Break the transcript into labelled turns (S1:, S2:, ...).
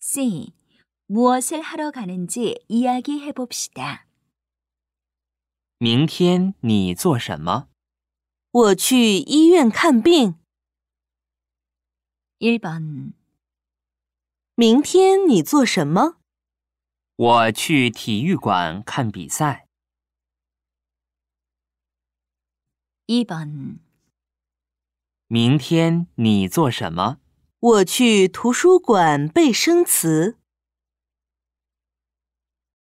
S1: C. 무엇을 하러 가는지 이야기해 봅시다.
S2: 明天你做什么？
S3: 我去医院看病。
S1: 1번.
S3: 明天你做什么？
S2: 我去体育馆看比赛。
S1: 2번.
S2: 明天你做什么？
S3: 我去图书馆背生词。